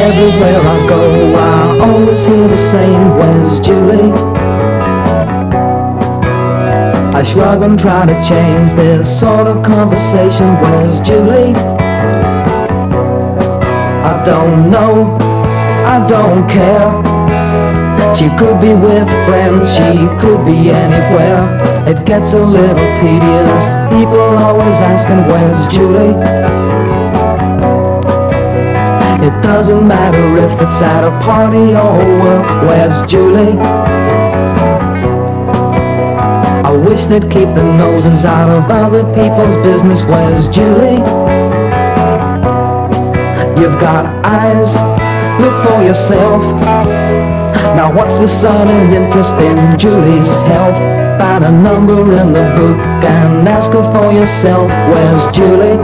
Everywhere I go, I always hear the same, where's Julie? I shrug and try to change this sort of conversation, where's Julie? I don't know, I don't care. She could be with friends, she could be anywhere. It gets a little tedious, people always asking, where's Julie? It doesn't matter if it's at a party or work, where's Julie? I wish they'd keep their noses out of other people's business, where's Julie? You've got eyes, look for yourself. Now what's the sudden interest in Julie's health? Find a number in the book and ask her for yourself, where's Julie?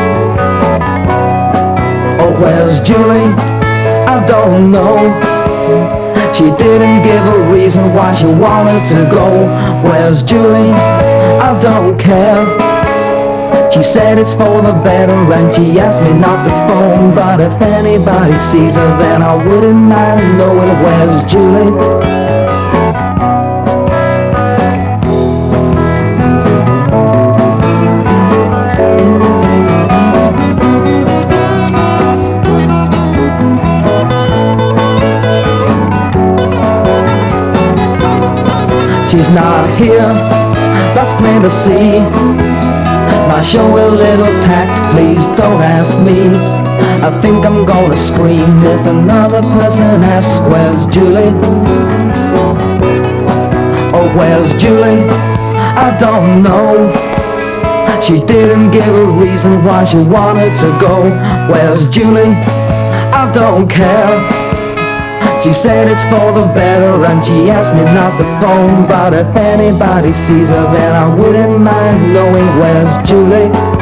Oh, where's Julie? I don't know. She didn't give a reason why she wanted to go. Where's Julie? I don't care. She said it's for the better and she asked me not to phone. But if anybody sees her, then I wouldn't mind knowing, where's Julie? She's not here, that's plain to see. Now show a little tact, please don't ask me. I think I'm gonna scream if another person asks, where's Julie? Oh, where's Julie? I don't know. She didn't give a reason why she wanted to go. Where's Julie? I don't care. She said it's for the better and she asked me not to phone. But if anybody sees her, then I wouldn't mind knowing, where's Julie?